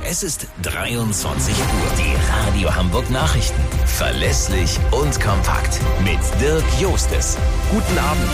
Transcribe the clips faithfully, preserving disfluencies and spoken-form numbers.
Es ist dreiundzwanzig Uhr. Die Radio Hamburg Nachrichten. Verlässlich und kompakt. Mit Dirk Jostes. Guten Abend.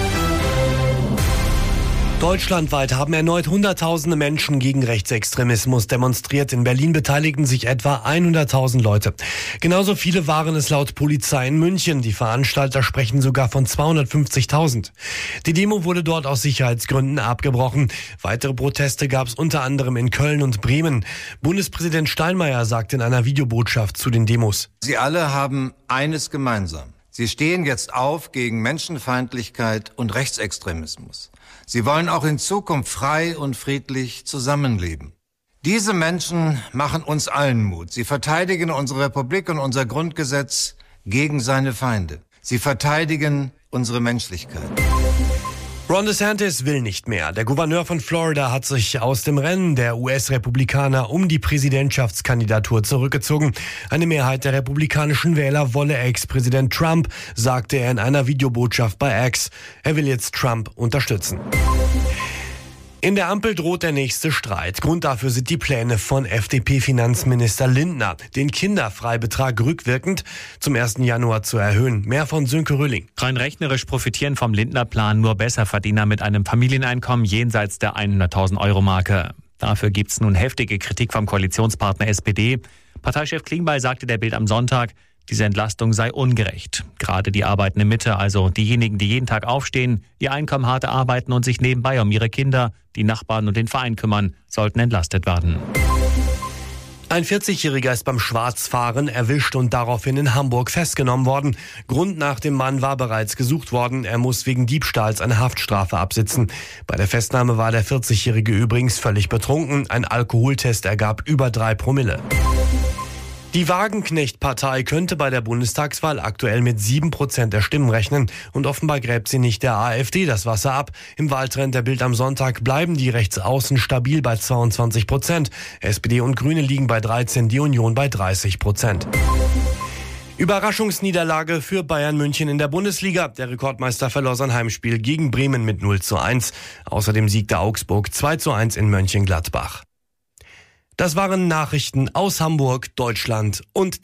Deutschlandweit haben erneut Hunderttausende Menschen gegen Rechtsextremismus demonstriert. In Berlin beteiligten sich etwa hunderttausend Leute. Genauso viele waren es laut Polizei in München. Die Veranstalter sprechen sogar von zweihundertfünfzigtausend. Die Demo wurde dort aus Sicherheitsgründen abgebrochen. Weitere Proteste gab es unter anderem in Köln und Bremen. Bundespräsident Steinmeier sagt in einer Videobotschaft zu den Demos: Sie alle haben eines gemeinsam. Sie stehen jetzt auf gegen Menschenfeindlichkeit und Rechtsextremismus. Sie wollen auch in Zukunft frei und friedlich zusammenleben. Diese Menschen machen uns allen Mut. Sie verteidigen unsere Republik und unser Grundgesetz gegen seine Feinde. Sie verteidigen unsere Menschlichkeit. Ron DeSantis will nicht mehr. Der Gouverneur von Florida hat sich aus dem Rennen der U S-Republikaner um die Präsidentschaftskandidatur zurückgezogen. Eine Mehrheit der republikanischen Wähler wolle Ex-Präsident Trump, sagte er in einer Videobotschaft bei X. Er will jetzt Trump unterstützen. In der Ampel droht der nächste Streit. Grund dafür sind die Pläne von F D P-Finanzminister Lindner, den Kinderfreibetrag rückwirkend zum ersten Januar zu erhöhen. Mehr von Sönke Röhling. Rein rechnerisch profitieren vom Lindner-Plan nur Besserverdiener mit einem Familieneinkommen jenseits der hunderttausend Euro Marke. Dafür gibt's nun heftige Kritik vom Koalitionspartner S P D. Parteichef Klingbeil sagte der Bild am Sonntag, diese Entlastung sei ungerecht. Gerade die arbeitende Mitte, also diejenigen, die jeden Tag aufstehen, ihr Einkommen hart erarbeiten und sich nebenbei um ihre Kinder, die Nachbarn und den Verein kümmern, sollten entlastet werden. Ein vierzigjähriger ist beim Schwarzfahren erwischt und daraufhin in Hamburg festgenommen worden. Grund nach dem Mann war bereits gesucht worden. Er muss wegen Diebstahls eine Haftstrafe absitzen. Bei der Festnahme war der vierzigjährige übrigens völlig betrunken. Ein Alkoholtest ergab über drei Promille. Die Wagenknecht-Partei könnte bei der Bundestagswahl aktuell mit sieben Prozent der Stimmen rechnen. Und offenbar gräbt sie nicht der AfD das Wasser ab. Im Wahltrend der Bild am Sonntag bleiben die Rechtsaußen stabil bei zweiundzwanzig Prozent. S P D und Grüne liegen bei dreizehn, die Union bei dreißig Prozent. Überraschungsniederlage für Bayern München in der Bundesliga. Der Rekordmeister verlor sein Heimspiel gegen Bremen mit null zu eins. Außerdem siegte Augsburg zwei zu eins in Mönchengladbach. Das waren Nachrichten aus Hamburg, Deutschland und der